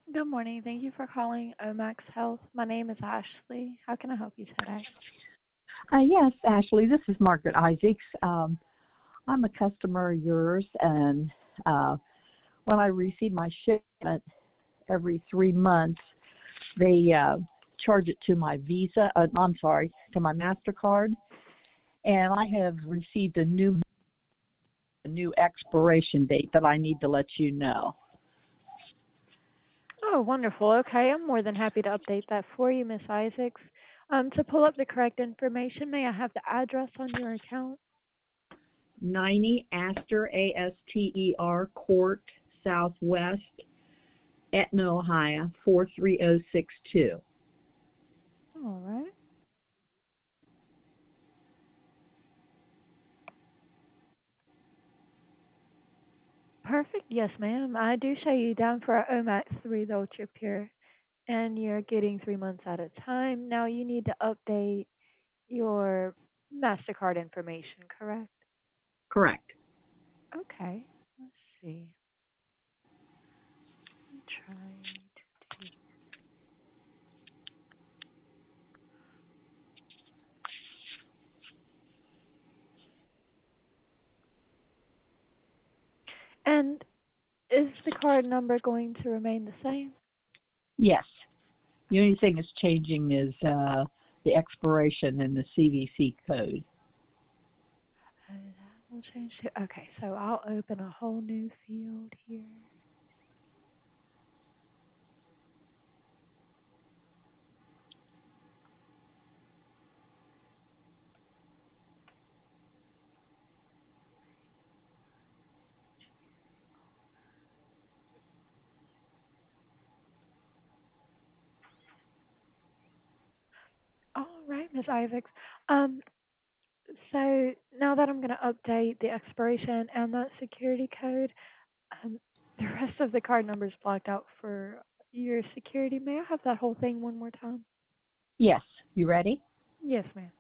Good morning. Thank you for calling Omax Health. My name is Ashley. How can I help you today? Yes, Ashley, this is Margaret Isaacs. I'm a customer of yours, and when I receive my shipment every 3 months, they charge it to my Visa. To my MasterCard, and I have received a new expiration date that I need to let you know. Oh, wonderful. Okay, I'm more than happy to update that for you, Miss Isaacs. To pull up the correct information, may I have the address on your account? 90 Aster, Aster Court, Southwest, Etna, Ohio, 43062. All right. Perfect. Yes, ma'am. I do show you down for our Omax 3 the Ultra Pure, and you're getting 3 months at a time. Now you need to update your MasterCard information, correct? Correct. Okay. Let's see. Try to do. And is the card number going to remain the same? Yes. The only thing that's changing is the expiration and the CVC code. That will change to, okay, so I'll open a whole new field here. All right, Miss Isaacs. Um, so now that I'm going to update the expiration and that security code, um, the rest of the card number is blocked out for your security. May I have that whole thing one more time? Yes. You ready? Yes, ma'am.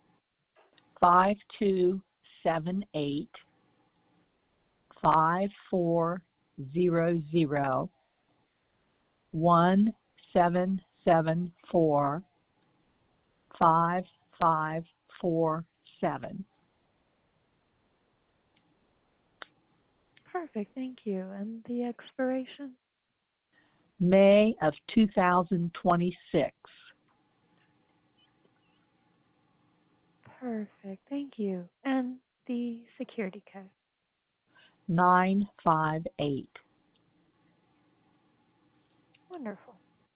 5270-1774-5547. Perfect, thank you. And the expiration? May of 2026. Perfect, thank you. And the security code? 958. Wonderful.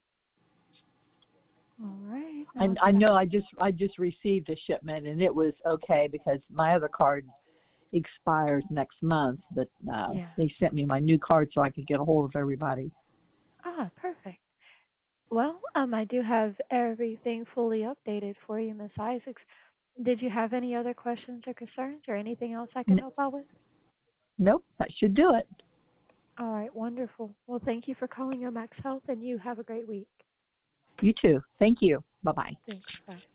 All right. Now I that know I just received a shipment and it was okay because my other card expires next month, but yeah. they sent me my new card so I could get a hold of everybody. Perfect. Well, I do have everything fully updated for you, Miss Isaacs. Did you have any other questions or concerns or anything else I can N- help out with? nope, that should do it. All right, wonderful. Well, thank you for calling your Max Health, and you have a great week. You too. Thank you. Bye-bye. Thanks. Bye.